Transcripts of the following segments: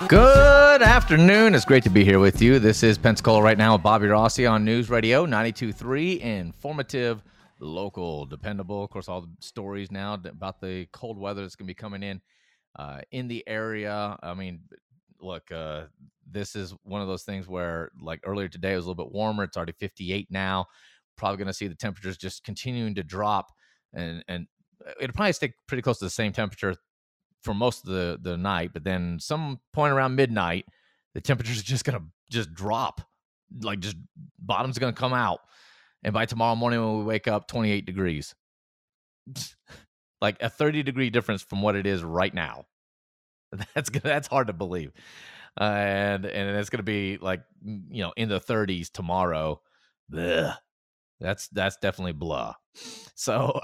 Good afternoon. It's great to be here with you. This is Pensacola Right Now with Bobby Rossi on News Radio 92.3. Informative, local, dependable. Of course, all the stories now about the cold weather that's going to be coming in the area. I mean, look, this is one of those things where, like earlier today, it was a little bit warmer. It's already 58 now. Probably going to see the temperatures just continuing to drop, and it'll probably stay pretty close to the same temperature for most of the night, but then some point around midnight, the temperature's just going to just drop. Like, just bottom's going to come out. And by tomorrow morning when we wake up, 28 degrees. Like a 30-degree difference from what it is right now. That's hard to believe. And it's going to be like, in the 30s tomorrow. Blech. That's definitely blah. So,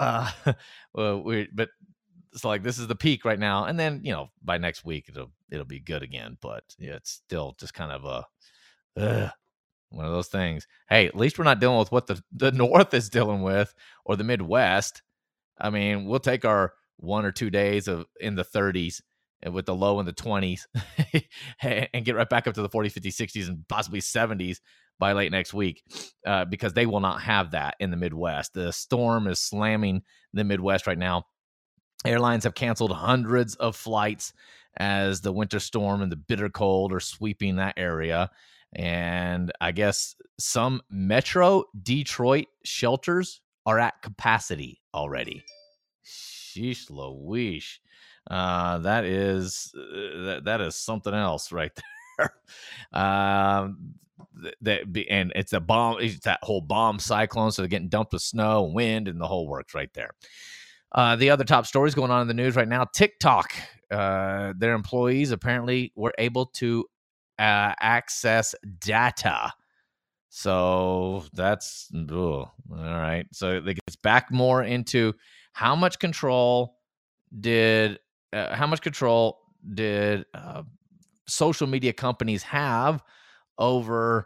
it's like this is the peak right now, and then by next week it'll be good again. But yeah, it's still just kind of one of those things. Hey, at least we're not dealing with what the North is dealing with, or the Midwest. I mean, we'll take our 1 or 2 days in the 30s and with the low in the 20s and get right back up to the 40s, 50s, 60s, and possibly 70s by late next week, because they will not have that in the Midwest. The storm is slamming the Midwest right now. Airlines have canceled hundreds of flights as the winter storm and the bitter cold are sweeping that area. And I guess some Metro Detroit shelters are at capacity already. Sheesh Louise. That is something else right there. And it's a bomb. It's that whole bomb cyclone. So they're getting dumped with snow, wind, and the whole works right there. The other top stories going on in the news right now: TikTok, their employees apparently were able to access data. So that's all right. So it gets back more into how much control did social media companies have over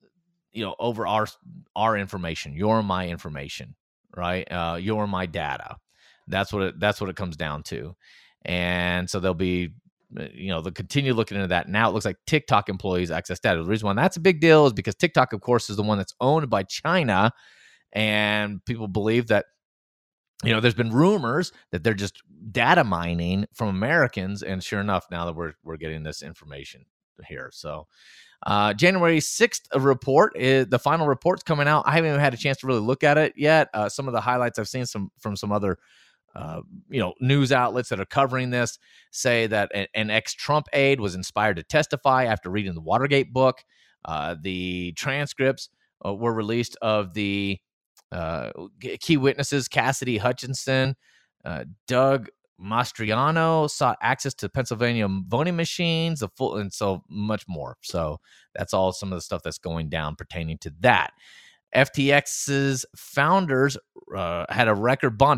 our information, your my information, right? Your my data. That's what it comes down to. And so they'll be, they'll continue looking into that. Now it looks like TikTok employees access data. The reason why that's a big deal is because TikTok, of course, is the one that's owned by China. And people believe that, there's been rumors that they're just data mining from Americans. And sure enough, now that we're getting this information here. So January 6th report, the final report's coming out. I haven't even had a chance to really look at it yet. Some of the highlights I've seen from some other news outlets that are covering this say that an ex-Trump aide was inspired to testify after reading the Watergate book. The transcripts were released of the key witnesses: Cassidy Hutchinson, Doug Mastriano sought access to Pennsylvania voting machines, and so much more. So that's all some of the stuff that's going down pertaining to that. FTX's founders had a record bond,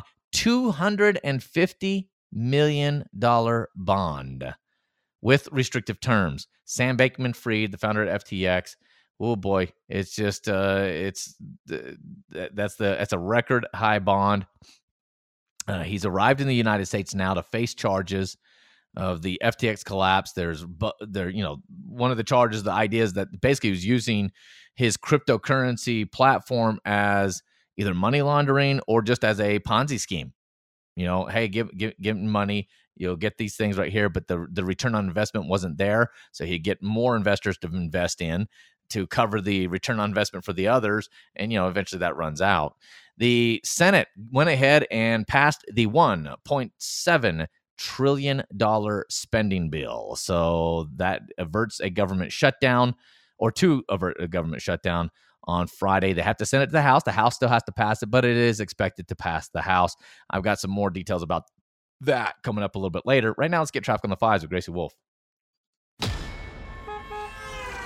$250 million bond with restrictive terms. Sam Bankman-Fried, the founder of FTX. Oh boy, it's just that's a record high bond. He's arrived in the United States now to face charges of the FTX collapse. One of the charges, the idea is that basically he was using his cryptocurrency platform as either money laundering or just as a Ponzi scheme. Hey, give him money, you'll get these things right here, but the return on investment wasn't there, so he'd get more investors to invest in to cover the return on investment for the others, and eventually that runs out. The Senate went ahead and passed the $1.7 trillion spending bill. So that averts a government shutdown, or to avert a government shutdown on Friday. They have to send it to the House. The House still has to pass it, but it is expected to pass the House. I've got some more details about that coming up a little bit later. Right now, let's get traffic on the 5s with Gracie Wolf.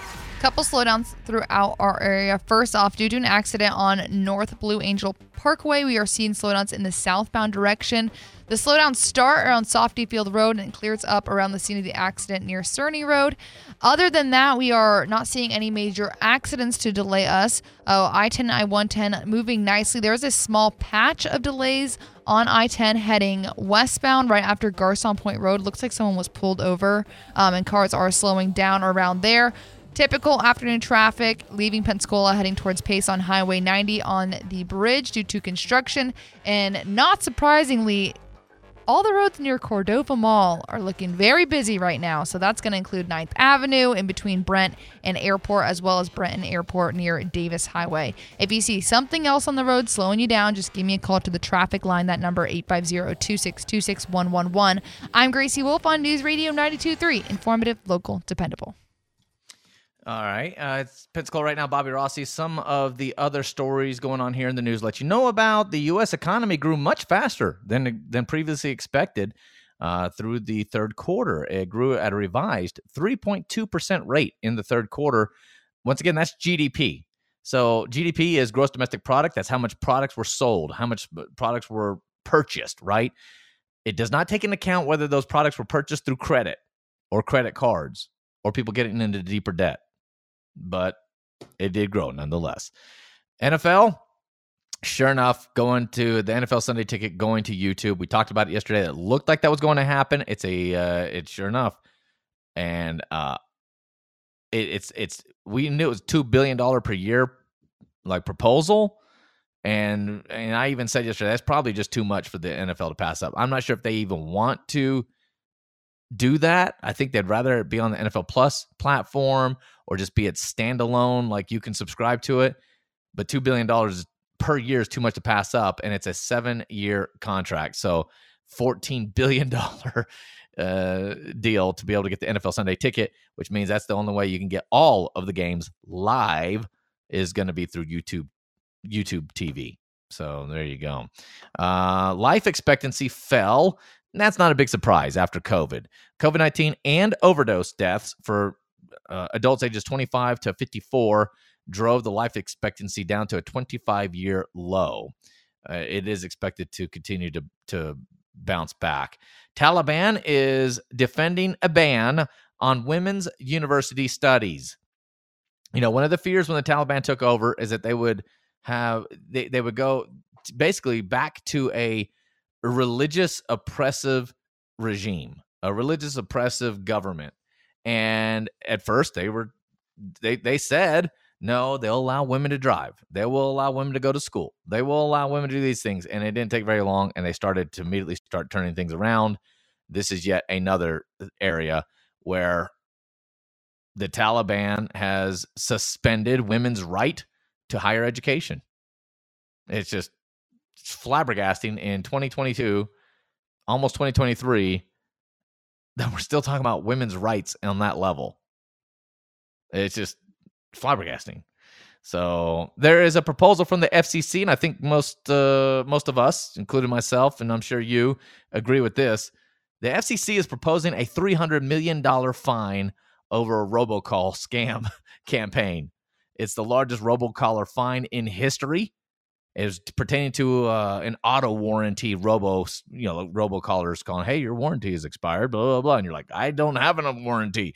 Couple slowdowns throughout our area. First off, due to an accident on North Blue Angel Parkway, we are seeing slowdowns in the southbound direction. The slowdowns start around Softy Field Road and clears up around the scene of the accident near Cerny Road. Other than that, we are not seeing any major accidents to delay us. I-10 and I-110 moving nicely. There's a small patch of delays on I-10 heading westbound right after Garcon Point Road. Looks like someone was pulled over, and cars are slowing down around there. Typical afternoon traffic leaving Pensacola heading towards Pace on Highway 90 on the bridge due to construction. And not surprisingly, all the roads near Cordova Mall are looking very busy right now. So that's going to include 9th Avenue in between Brent and Airport, as well as Brent and Airport near Davis Highway. If you see something else on the road slowing you down, just give me a call to the traffic line. That number 850-262-6111. I'm Gracie Wolf on News Radio 92.3. Informative, local, dependable. All right. It's Pensacola right now. Bobby Rossi. Some of the other stories going on here in the news let you know about the U.S. economy grew much faster than previously expected through the third quarter. It grew at a revised 3.2% rate in the third quarter. Once again, that's GDP. So GDP is gross domestic product. That's how much products were sold, how much products were purchased, right? It does not take into account whether those products were purchased through credit or credit cards or people getting into deeper debt. But it did grow nonetheless. NFL, sure enough, going to the NFL Sunday Ticket, going to YouTube. We talked about it yesterday. It looked like that was going to happen. It's sure enough, and it's we knew it was $2 billion per year, like proposal, and I even said yesterday that's probably just too much for the NFL to pass up. I'm not sure if they even want to do that. I think they'd rather it be on the NFL Plus platform or just be it standalone, like you can subscribe to it. But $2 billion per year is too much to pass up, and it's a 7-year contract. So $14 billion deal to be able to get the NFL Sunday Ticket, which means that's the only way you can get all of the games live is going to be through YouTube TV. So there you go. Life expectancy fell. And that's not a big surprise after COVID-19 and overdose deaths for adults ages 25 to 54 drove the life expectancy down to a 25-year low. It is expected to continue to bounce back. Taliban is defending a ban on women's university studies. You know, one of the fears when the Taliban took over is that they would go basically back to a religious oppressive regime, a religious oppressive government. And at first they said, no, they'll allow women to drive. They will allow women to go to school. They will allow women to do these things. And it didn't take very long. And they started to immediately start turning things around. This is yet another area where the Taliban has suspended women's right to higher education. It's just flabbergasting in 2022, almost 2023, that we're still talking about women's rights on that level. It's just flabbergasting. So there is a proposal from the FCC, and I think most of us, including myself, and I'm sure you agree with this. The FCC is proposing a $300 million fine over a robocall scam campaign. It's the largest robocaller fine in history. It was pertaining to an auto warranty robocallers calling, hey, your warranty is expired, blah, blah, blah. And you're like, I don't have a warranty,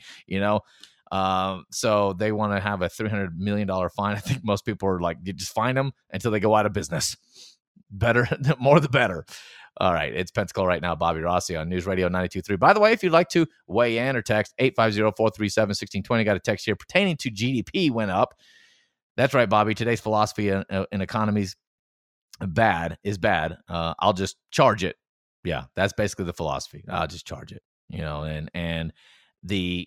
So they want to have a $300 million fine. I think most people are like, you just fine them until they go out of business. Better, more the better. All right, it's Pensacola right now. Bobby Rossi on News Radio 92.3. By the way, if you'd like to weigh in or text 850-437-1620, got a text here pertaining to GDP went up. That's right, Bobby. Today's philosophy in economies is bad. I'll just charge it. Yeah, that's basically the philosophy. I'll just charge it. And the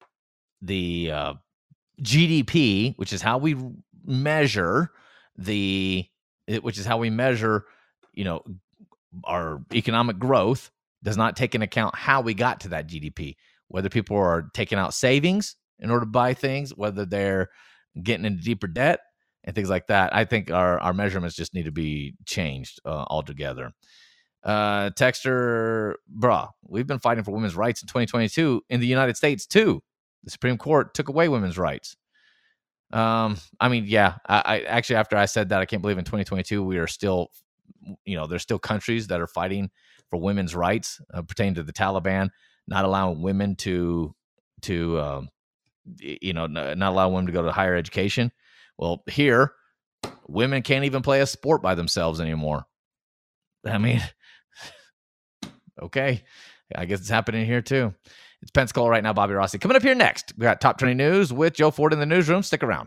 GDP, which is how we measure our economic growth, does not take into account how we got to that GDP, whether people are taking out savings in order to buy things, whether they're getting into deeper debt and things like that. I think our measurements just need to be changed altogether. Texter, we've been fighting for women's rights in 2022 in the United States too. The Supreme Court took away women's rights. I mean, yeah. I actually, after I said that, I can't believe in 2022 we are still, there's still countries that are fighting for women's rights pertaining to the Taliban, not allowing women to not allow women to go to higher education. Well, here, women can't even play a sport by themselves anymore. I mean, okay, I guess it's happening here too. It's Pensacola right now. Bobby Rossi coming up here next. We got top trending news with Joe Ford in the newsroom. Stick around.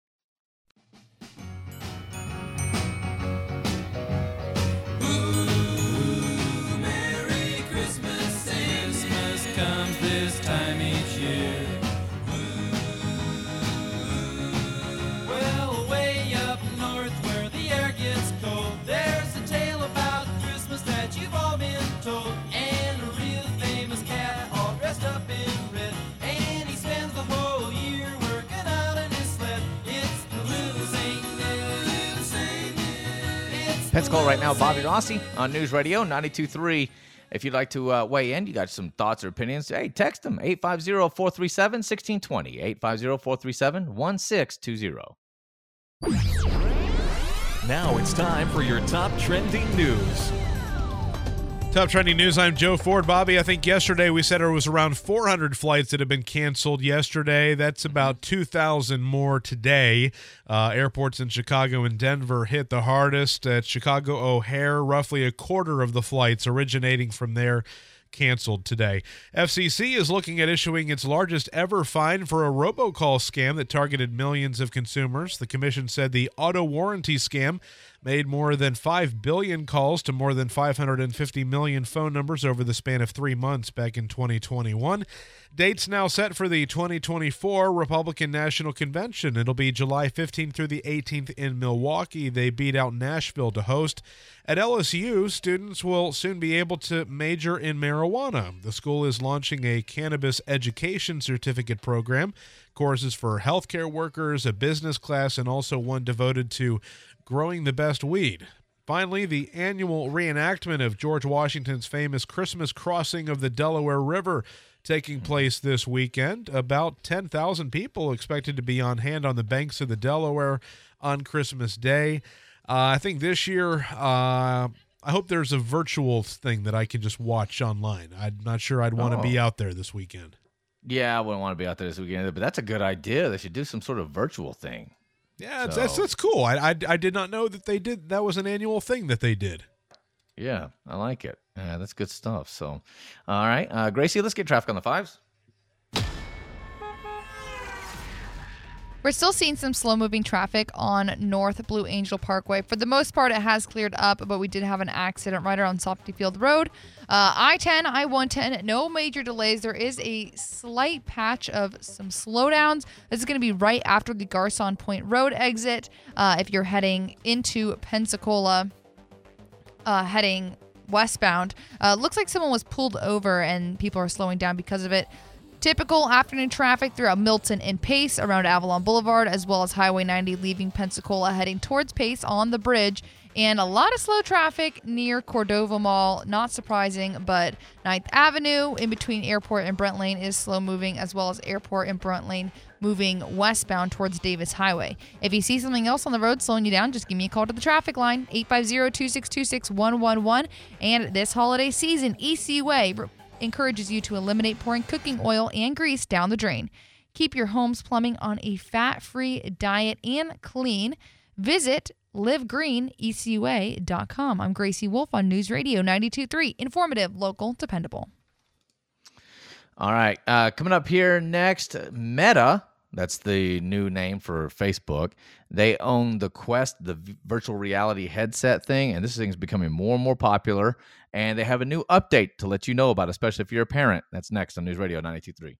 Pensacola right now, Bobby Rossi on News Radio 92.3. If you'd like to weigh in, you got some thoughts or opinions, hey, text them, 850-437-1620, 850-437-1620. Now it's time for your top trending news. Top trending news, I'm Joe Ford. Bobby, I think yesterday we said there was around 400 flights that have been canceled yesterday. That's about 2,000 more today. Airports in Chicago and Denver hit the hardest. At Chicago O'Hare, roughly a quarter of the flights originating from there canceled today. FCC is looking at issuing its largest ever fine for a robocall scam that targeted millions of consumers. The commission said the auto warranty scam made more than 5 billion calls to more than 550 million phone numbers over the span of 3 months back in 2021. Dates now set for the 2024 Republican National Convention. It'll be July 15th through the 18th in Milwaukee. They beat out Nashville to host. At LSU, students will soon be able to major in marijuana. The school is launching a cannabis education certificate program, courses for healthcare workers, a business class, and also one devoted to growing the best weed. Finally, the annual reenactment of George Washington's famous Christmas crossing of the Delaware River taking place this weekend. About 10,000 people expected to be on hand on the banks of the Delaware on Christmas Day. I think this year, I hope there's a virtual thing that I can just watch online. I'm not sure I'd want to be out there this weekend. Yeah, I wouldn't want to be out there this weekend, but that's a good idea. They should do some sort of virtual thing. Yeah, that's cool. I did not know that they did. That was an annual thing that they did. Yeah, I like it. Yeah, that's good stuff. So, all right, Gracie, let's get traffic on the fives. We're still seeing some slow-moving traffic on North Blue Angel Parkway. For the most part, it has cleared up, but we did have an accident right around Softy Field Road. I-10, I-110, no major delays. There is a slight patch of some slowdowns. This is going to be right after the Garcon Point Road exit. If you're heading into Pensacola, heading westbound. Looks like someone was pulled over and people are slowing down because of it. Typical afternoon traffic throughout Milton and Pace around Avalon Boulevard, as well as Highway 90 leaving Pensacola heading towards Pace on the bridge. And a lot of slow traffic near Cordova Mall. Not surprising, but 9th Avenue in between Airport and Brent Lane is slow moving, as well as Airport and Brent Lane moving westbound towards Davis Highway. If you see something else on the road slowing you down, just give me a call to the traffic line, 850-262-6111. And this holiday season, EC Way encourages you to eliminate pouring cooking oil and grease down the drain. Keep your home's plumbing on a fat-free diet and clean. Visit livegreenecuwa.com. I'm Gracie Wolf on News Radio 92.3. Informative, local, dependable. All right. Coming up here next, Meta. That's the new name for Facebook. They own the Quest, the virtual reality headset thing, and this thing is becoming more and more popular. And they have a new update to let you know about, especially if you're a parent. That's next on News Radio 92.3.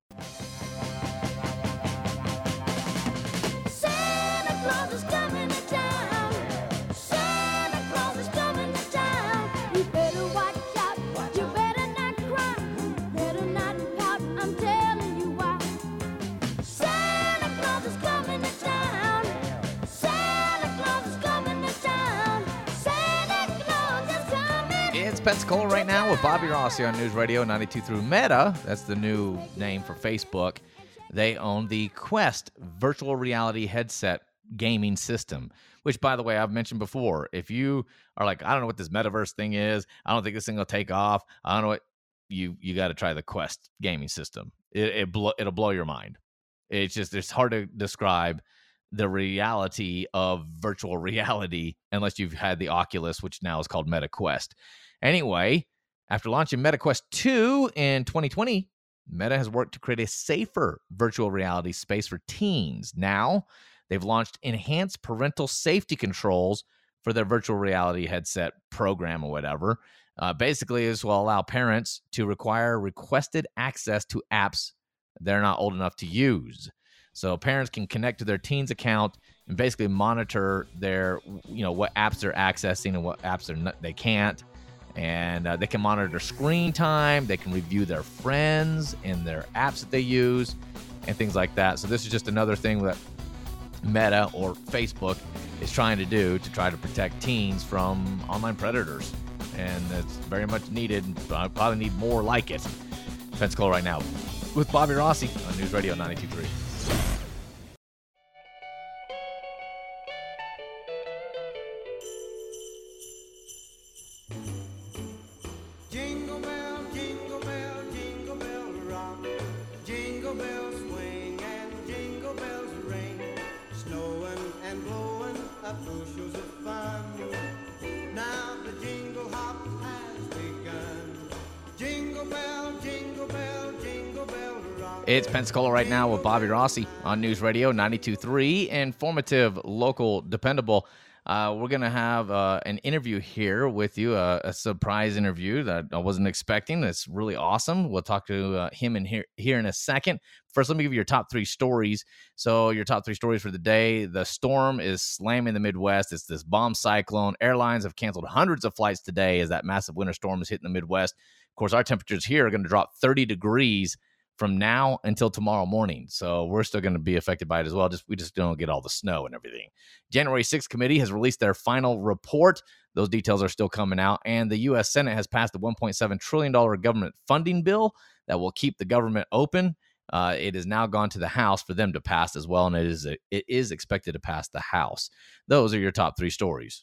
Pensacola right now with Bobby Rossi on News Radio 92 through Meta. That's the new name for Facebook. They own the Quest virtual reality headset gaming system, which, by the way, I've mentioned before. If you are like, I don't know what this metaverse thing is, I don't think this thing will take off, I don't know what, you got to try the Quest gaming system. It'll blow your mind. It's hard to describe the reality of virtual reality unless you've had the Oculus, which now is called MetaQuest. Anyway, after launching MetaQuest 2 in 2020, Meta has worked to create a safer virtual reality space for teens. Now, they've launched enhanced parental safety controls for their virtual reality headset program or whatever. Basically, this will allow parents to require requested access to apps they're not old enough to use. So parents can connect to their teen's account and basically monitor their, what apps they're accessing and what apps they can't. And they can monitor their screen time. They can review their friends and their apps that they use and things like that. So this is just another thing that Meta or Facebook is trying to do to try to protect teens from online predators. And it's very much needed. I probably need more like it. Pensacola right now with Bobby Rossi on News Radio 92.3. It's Pensacola right now with Bobby Rossi on News Radio 92.3. Informative, local, dependable. We're going to have an interview here with you, a surprise interview that I wasn't expecting. It's really awesome. We'll talk to him here in a second. First, let me give you your top three stories. So your top three stories for the day. The storm is slamming the Midwest. It's this bomb cyclone. Airlines have canceled hundreds of flights today as that massive winter storm is hitting the Midwest. Of course, our temperatures here are going to drop 30 degrees from now until tomorrow morning. So we're still going to be affected by it as well. We just don't get all the snow and everything. January 6th committee has released their final report. Those details are still coming out. And the U.S. Senate has passed a $1.7 trillion government funding bill that will keep the government open. It has now gone to the House for them to pass as well. And it is expected to pass the House. Those are your top three stories.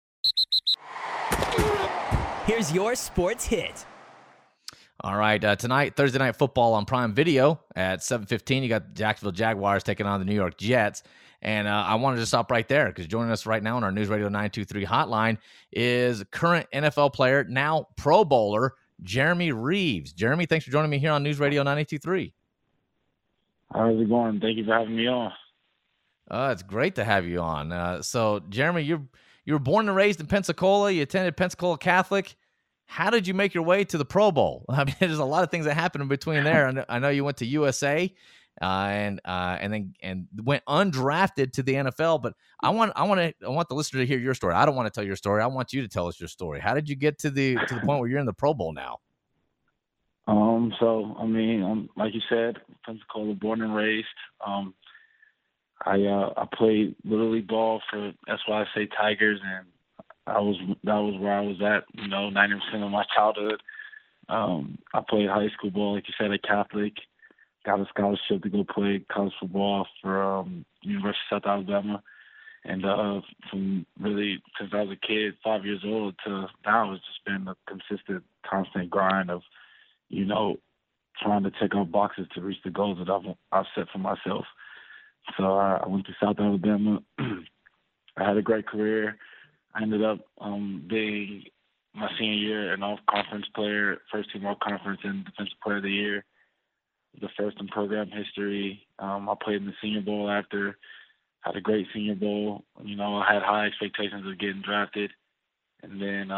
Here's your sports hit. All right, tonight, Thursday Night Football on Prime Video at 7:15. You got the Jacksonville Jaguars taking on the New York Jets. And I wanted to stop right there because joining us right now on our News Radio 923 hotline is current NFL player, now Pro Bowler, Jeremy Reeves. Jeremy, thanks for joining me here on News Radio 923. How's it going? Thank you for having me on. It's great to have you on. So, Jeremy, you were born and raised in Pensacola. You attended Pensacola Catholic. How did you make your way to the Pro Bowl? I mean, there's a lot of things that happened in between there. I know you went to USA and went undrafted to the NFL. But I want the listener to hear your story. I don't want to tell your story. I want you to tell us your story. How did you get to the point where you're in the Pro Bowl now? So I mean, like you said, Pensacola, born and raised. I played Little League ball for SYSA Tigers, and that was where I was at, 90% of my childhood. I played high school ball, like you said, at Catholic. Got a scholarship to go play college football for University of South Alabama. And from really, since I was a kid, 5 years old, to now, it's just been a consistent, constant grind of, trying to check off boxes to reach the goals that I've set for myself. So I went to South Alabama. I had a great career. I ended up being my senior year an all-conference player, first team all-conference and defensive player of the year, the first in program history. I played in the Senior Bowl after, had a great Senior Bowl. I had high expectations of getting drafted. And then,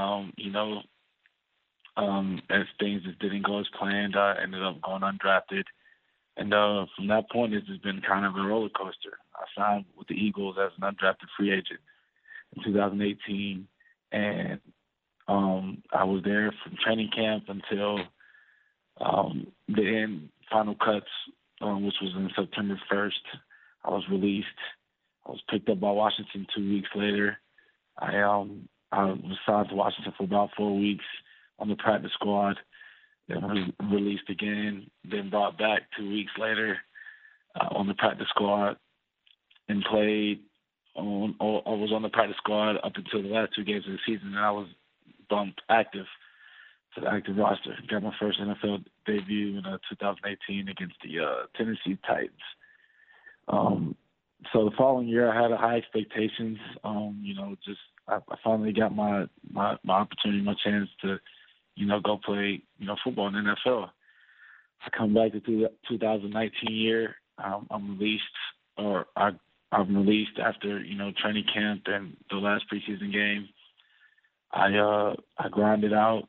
as things just didn't go as planned, I ended up going undrafted. And from that point, it's just been kind of a roller coaster. I signed with the Eagles as an undrafted free agent in 2018, and I was there from training camp until the end, final cuts, which was on September 1st. I was released. I was picked up by Washington 2 weeks later. I was signed to Washington for about 4 weeks on the practice squad, then was released again, then brought back 2 weeks later. on the practice squad and played on, or was on the practice squad up until the last 2 games of the season, and I was bumped active to the active roster. Got my first NFL debut in 2018 against the Tennessee Titans. So the following year, I had high expectations. I finally got my opportunity, my chance to, go play, football in the NFL. I come back to the 2019 year. I'm released, or I'm released after, training camp and the last preseason game. I grinded out.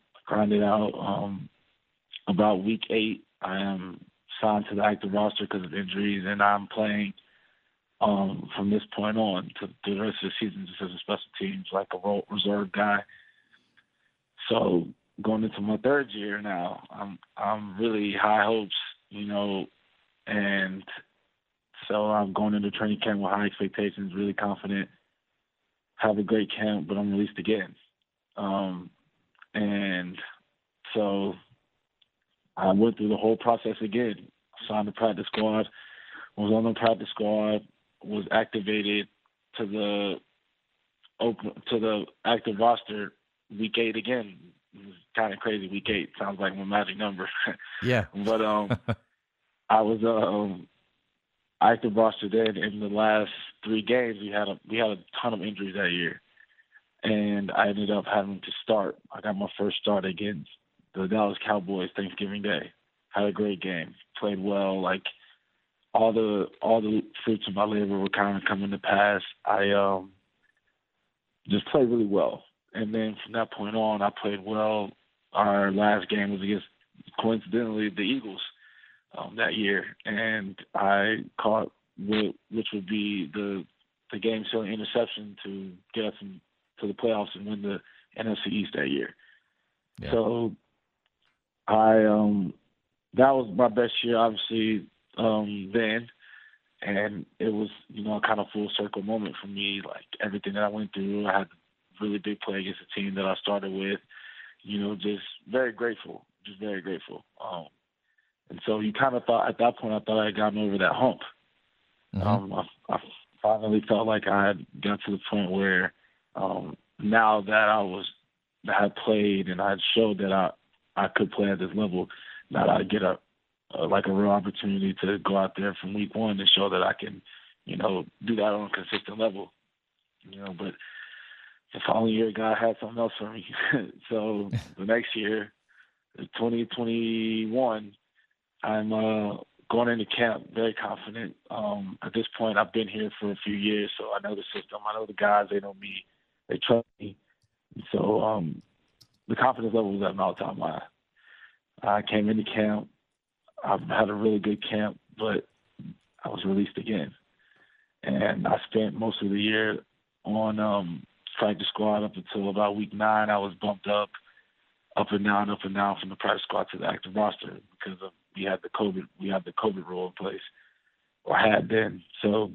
About week 8, I am signed to the active roster because of injuries, and I'm playing from this point on to the rest of the season just as a special teams, like a reserve guy. So going into my 3rd year now, I'm really high hopes, and so I'm going into training camp with high expectations, really confident, have a great camp, but I'm released again. And so I went through the whole process again. Signed the practice squad, was on the practice squad, was activated to the active roster week 8 again. It was kind of crazy. Week 8 sounds like my magic number. Yeah. But I was active roster then. In the last 3 games, we had a ton of injuries that year, and I ended up having to start. I got my first start against the Dallas Cowboys Thanksgiving Day. Had a great game. Played well. Like all the fruits of my labor were kind of coming to pass. I just played really well. And then from that point on, I played well. Our last game was against, coincidentally, the Eagles that year, and I caught which would be the game-sealing interception to get us to the playoffs and win the NFC East that year. Yeah. So that was my best year, obviously, then, and it was, a kind of full circle moment for me. Like everything that I went through, I had a really big play against the team that I started with. Just very grateful, and so you kind of thought at that point, I thought I had gotten over that hump. Mm-hmm. I finally felt like I had got to the point where now that I had played and I had showed that I could play at this level, that I'd get a real opportunity to go out there from week 1 and show that I can, do that on a consistent level. But the following year, God had something else for me. So the next year, 2021, I'm going into camp very confident. At this point, I've been here for a few years, so I know the system. I know the guys. They know me. They trust me. So the confidence level was at an all-time high. I came into camp. I've had a really good camp, but I was released again. And I spent most of the year on practice squad up until about week 9. I was bumped up and down from the practice squad to the active roster because we had the COVID rule in place, or had then. So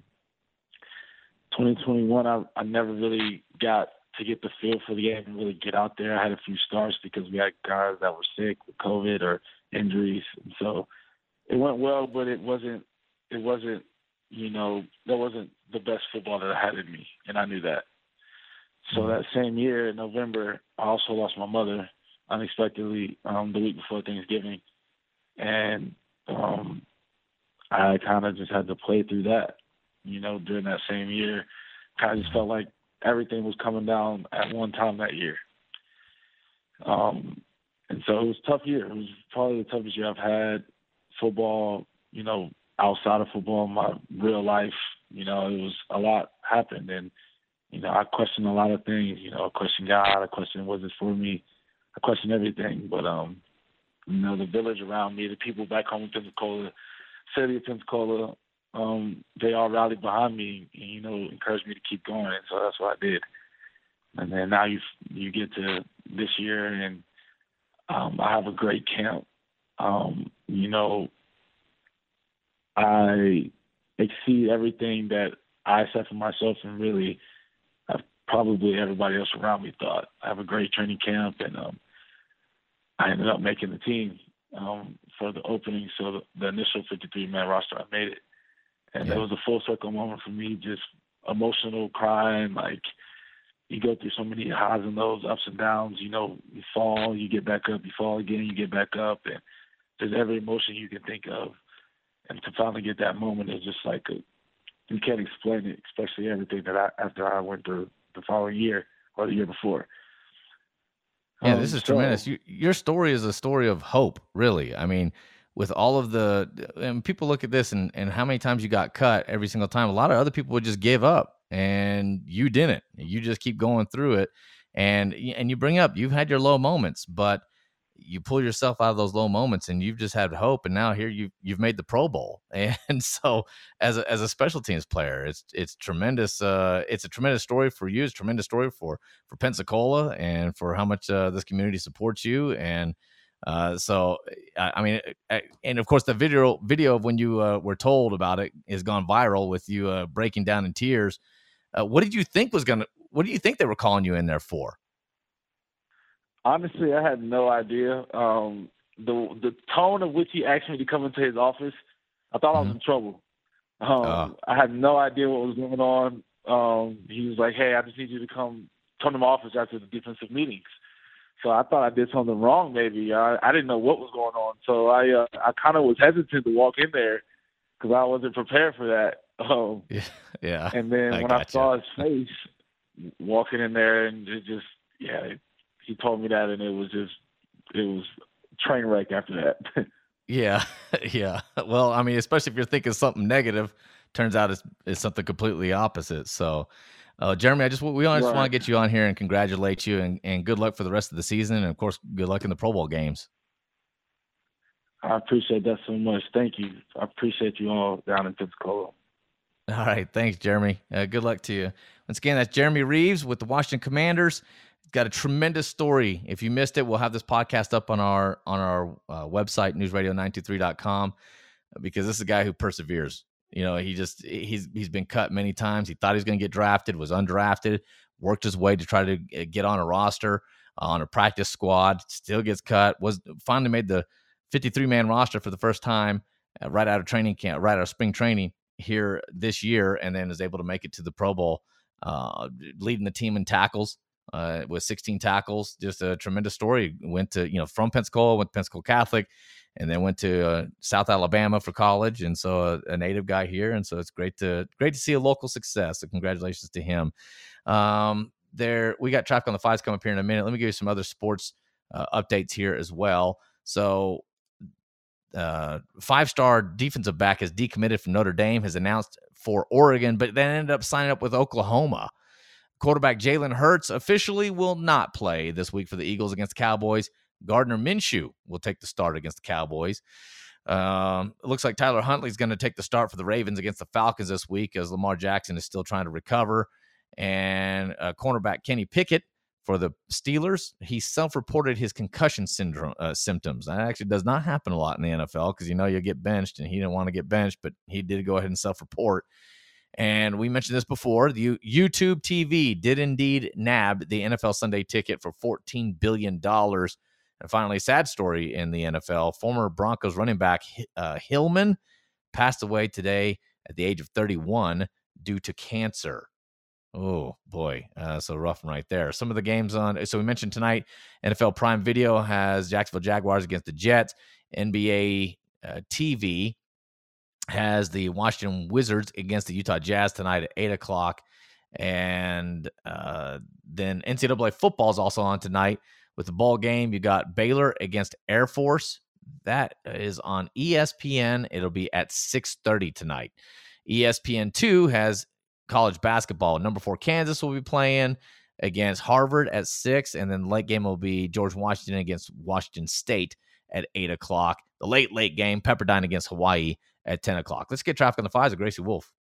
2021, I never really got to get the feel for the game and really get out there. I had a few starts because we had guys that were sick with COVID or injuries, and so it went well, but it wasn't that wasn't the best football that I had in me, and I knew that. So that same year in November, I also lost my mother unexpectedly the week before Thanksgiving, and I kind of just had to play through that, during that same year. Kind of just felt like everything was coming down at one time that year. And so it was a tough year. It was probably the toughest year I've had. Football, outside of football, my real life, it was a lot happened. And, I questioned a lot of things. I questioned God. I questioned, was this for me? I questioned everything. But, the village around me, the people back home in Pensacola, city of Pensacola, they all rallied behind me and, encouraged me to keep going. And so that's what I did. And then now you get to this year, and I have a great camp. I exceed everything that I set for myself, and really probably everybody else around me thought. I have a great training camp, and I ended up making the team for the opening. So the initial 53-man roster, I made it. And Yeah. it was a full circle moment for me, just emotional, crying, like you go through so many highs and lows, ups and downs. You know, you fall, you get back up, you fall again, you get back up, and there's every emotion you can think of. And to finally get that moment is just like you can't explain it, especially everything that after I went through the following year or the year before. Yeah, this is tremendous. Your story is a story of hope, really. I mean, with all of and people look at this and how many times you got cut every single time. A lot of other people would just give up, and you didn't. You just keep going through it, and you bring up you've had your low moments, but you pull yourself out of those low moments, and you've just had hope. And now here you've made the Pro Bowl, and so as a special teams player, it's tremendous. It's a tremendous story for you. It's a tremendous story for Pensacola and for how much this community supports you. And so I mean, and of course the video of when you were told about it has gone viral with you breaking down in tears. What did you think what do you think they were calling you in there for? Honestly, I had no idea. The tone of which he asked me to come into his office, I thought I was in trouble. I had no idea what was going on. He was like, "Hey, I just need you to come to my office after the defensive meetings." So I thought I did something wrong, maybe. I didn't know what was going on. So I kind of was hesitant to walk in there because I wasn't prepared for that. Yeah. And then when I saw his face walking in there, and it just, he told me that, and it was train wreck after that. Yeah. Yeah. Well, I mean, especially if you're thinking something negative, turns out it's something completely opposite. So, Jeremy, we just want to get you on here and congratulate you, and good luck for the rest of the season. And of course, good luck in the Pro Bowl games. I appreciate that so much. Thank you. I appreciate you all down in Pensacola. All right. Thanks, Jeremy. Good luck to you. Once again, that's Jeremy Reeves with the Washington Commanders. Got a tremendous story. If you missed it, we'll have this podcast up on our website, newsradio923.com, because this is a guy who perseveres. You know, he's been cut many times. He thought he was going to get drafted, was undrafted, worked his way to try to get on a roster, on a practice squad, still gets cut, was finally made the 53-man roster for the first time right out of training camp, right out of spring training here this year, and then is able to make it to the Pro Bowl, leading the team in tackles. With 16 tackles, just a tremendous story. Went to, from Pensacola, went to Pensacola Catholic, and then went to South Alabama for college. And so a native guy here. And so it's great to see a local success. So congratulations to him. We got Traffic on the Fives coming up here in a minute. Let me give you some other sports updates here as well. So 5-star defensive back has decommitted from Notre Dame, has announced for Oregon, but then ended up signing up with Oklahoma. Quarterback Jalen Hurts officially will not play this week for the Eagles against the Cowboys. Gardner Minshew will take the start against the Cowboys. It looks like Tyler Huntley is going to take the start for the Ravens against the Falcons this week, as Lamar Jackson is still trying to recover. And cornerback Kenny Pickett for the Steelers, he self-reported his concussion syndrome symptoms. That actually does not happen a lot in the NFL because you'll get benched, and he didn't want to get benched, but he did go ahead and self-report. And we mentioned this before. The YouTube TV did indeed nab the NFL Sunday Ticket for $14 billion. And finally, sad story in the NFL. Former Broncos running back Hillman passed away today at the age of 31 due to cancer. Oh, boy. So rough one right there. Some of the games so we mentioned tonight, NFL Prime Video has Jacksonville Jaguars against the Jets. NBA TV has the Washington Wizards against the Utah Jazz tonight at 8 o'clock. And then NCAA football is also on tonight with the ball game. You got Baylor against Air Force. That is on ESPN. It'll be at 6:30 tonight. ESPN2 has college basketball. Number 4 Kansas will be playing against Harvard at 6. And then the late game will be George Washington against Washington State at 8 o'clock. The late game, Pepperdine against Hawaii at 10 o'clock. Let's get Traffic on the Fives with Gracie Wolf.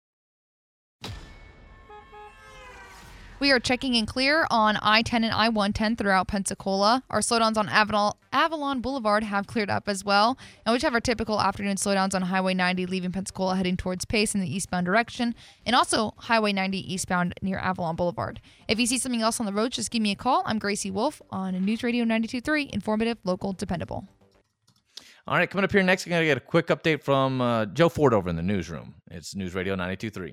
We are checking in clear on I-10 and I-110 throughout Pensacola. Our slowdowns on Avalon Boulevard have cleared up as well. And we just have our typical afternoon slowdowns on Highway 90 leaving Pensacola heading towards Pace in the eastbound direction, and also Highway 90 eastbound near Avalon Boulevard. If you see something else on the road, just give me a call. I'm Gracie Wolf on News Radio 92.3, informative, local, dependable. All right, coming up here next, we're going to get a quick update from Joe Ford over in the newsroom. It's News Radio 92.3.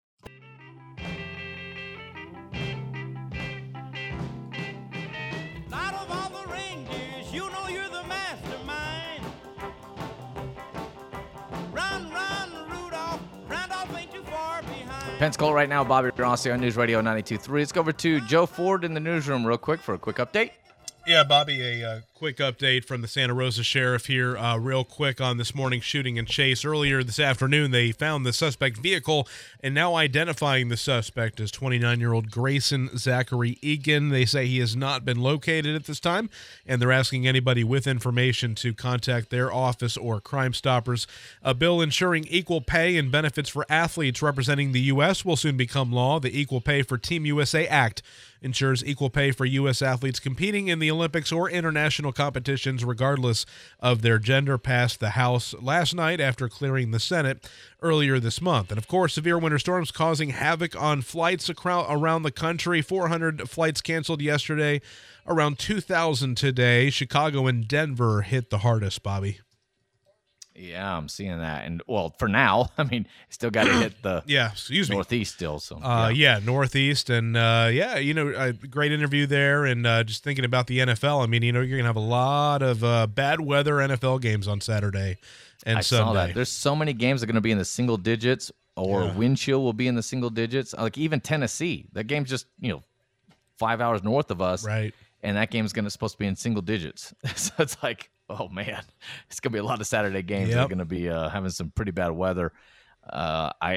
Pensacola right now, Bobby Rossi on News Radio 92.3. Let's go over to Joe Ford in the newsroom real quick for a quick update. Yeah, Bobby, a quick update from the Santa Rosa Sheriff here real quick on this morning's shooting and chase. Earlier this afternoon, they found the suspect vehicle and now identifying the suspect as 29-year-old Grayson Zachary Egan. They say he has not been located at this time, and they're asking anybody with information to contact their office or Crime Stoppers. A bill ensuring equal pay and benefits for athletes representing the U.S. will soon become law. The Equal Pay for Team USA Act ensures equal pay for U.S. athletes competing in the Olympics or international competitions, regardless of their gender, passed the House last night after clearing the Senate earlier this month. And, of course, severe winter storms causing havoc on flights around the country. 400 flights canceled yesterday, around 2,000 today. Chicago and Denver hit the hardest, Bobby. Yeah, I'm seeing that. And, well, for now, I mean, still got to hit the Northeast still. So Northeast. And, a great interview there. And just thinking about the NFL, I mean, you're going to have a lot of bad weather NFL games on Saturday and Sunday. Saw that. There's so many games that are going to be in the single digits, or wind chill will be in the single digits. Like even Tennessee, that game's just, 5 hours north of us. Right. And that game's supposed to be in single digits. So it's like, oh man, it's gonna be a lot of Saturday games that are gonna be having some pretty bad weather. I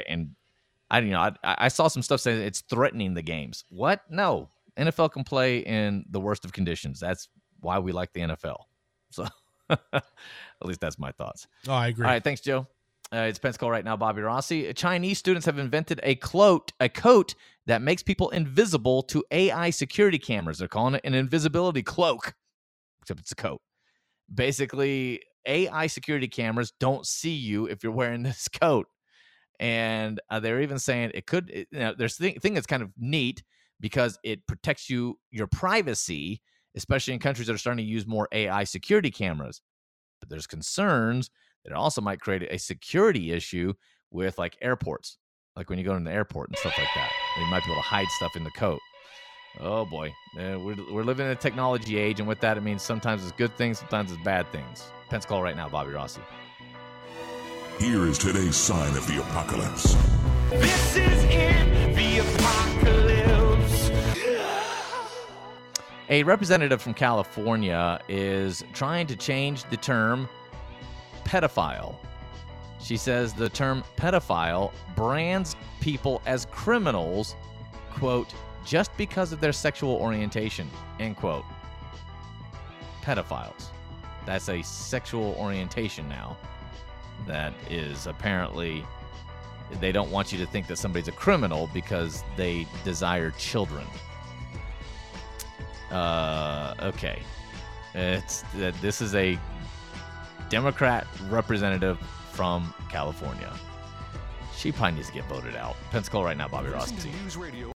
saw some stuff saying it's threatening the games. What? No, NFL can play in the worst of conditions. That's why we like the NFL. So at least that's my thoughts. Oh, I agree. All right, thanks, Joe. It's Pensacola right now, Bobby Rossi. Chinese students have invented a coat that makes people invisible to AI security cameras. They're calling it an invisibility cloak, except it's a coat. Basically, AI security cameras don't see you if you're wearing this coat. And they're even saying it could, there's a thing that's kind of neat because it protects your privacy, especially in countries that are starting to use more AI security cameras. But there's concerns that it also might create a security issue with like airports, like when you go to the airport and stuff like that. They might be able to hide stuff in the coat. Oh boy, we're living in a technology age, and with that, it means sometimes it's good things, sometimes it's bad things. Pensacola right now, Bobby Rossi. Here is today's sign of the apocalypse. This is it, the apocalypse. A representative from California is trying to change the term pedophile. She says the term pedophile brands people as criminals, quote, just because of their sexual orientation, end quote. Pedophiles. That's a sexual orientation now. That is apparently, they don't want you to think that somebody's a criminal because they desire children. Okay. This is a Democrat representative from California. She probably needs to get voted out. Pensacola right now, Bobby Rossi.